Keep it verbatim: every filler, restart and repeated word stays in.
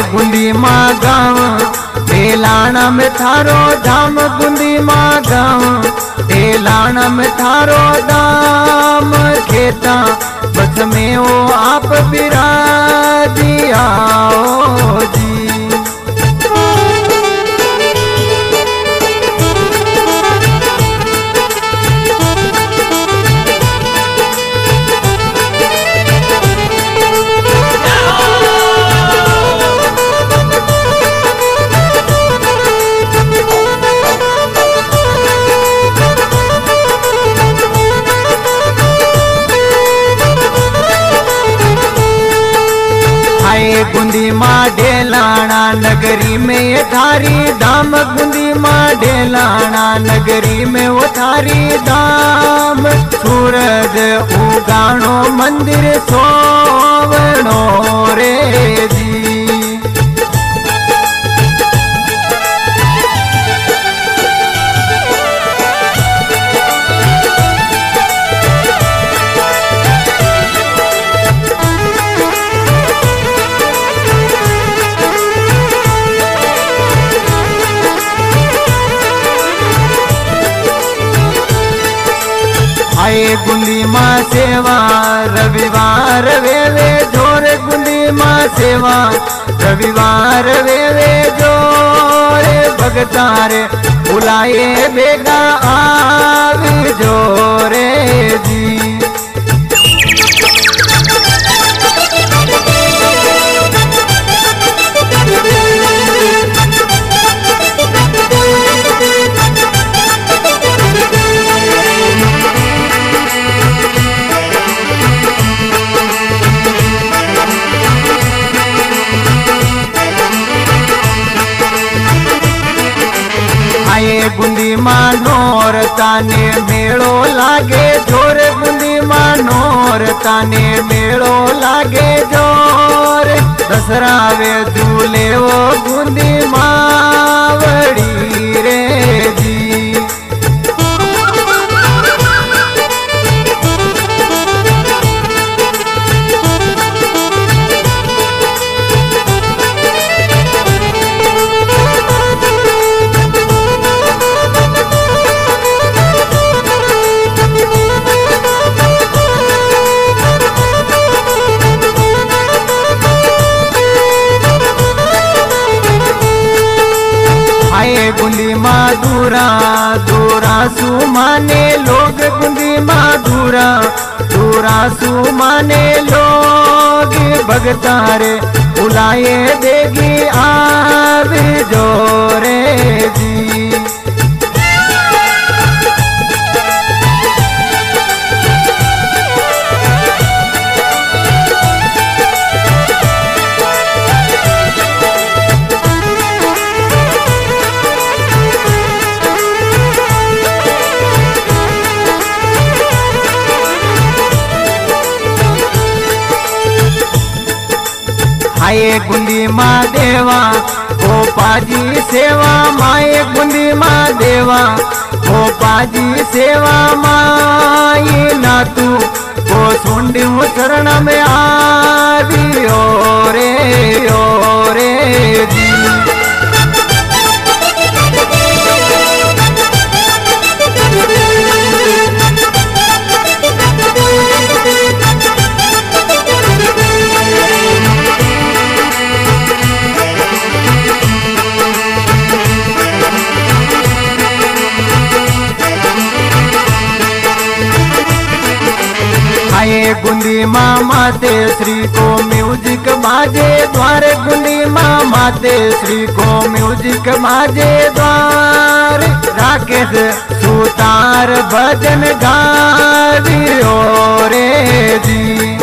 गुंदी माँ गाँव तेलाना में थारो धाम गुंदी माँ गाँव तेलाना में थारो धाम खेता बस में वो आप बिराजी आओ जी। गुंदी माँ डेलाना नगरी में ये थारी धाम गुंदी माँ डेलाना नगरी में वो थारी धाम सूरज उगानो मंदिर सोवनो रे जी। आए गुंदी माँ सेवा रविवार वेवे जोर गुंदी माँ सेवा रविवार वेवे जोरे भगतारे बुलाए बेगा आवे जोरे जी। गुंदी माँ नोर ताने मेड़ो लागे जोर गुंदी माँ नोर ताने मेड़ो लागे जोर दसरा वे झूले वो गुंदी माँ वड़ी रे जी। गुंदी माँ दूरा दूरा सुमाने लोग गुंदी माँ दूरा दूरा सुमाने लोग भगतारे बुलाए देगी आवे जोरे जी। आए गुंदी माँ देवा गोपाजी सेवा माए गुंदी माँ देवा गोपाजी सेवा माई ना तू गो सुंडी शरण में आवी ओ रे ओ रे जी। गुंदी माँ माते श्री को म्यूजिक बाजे द्वारे गुंदी माँ माते श्री को म्यूजिक बाजे द्वार राकेश सुतार भजन गावी ओ रे जी।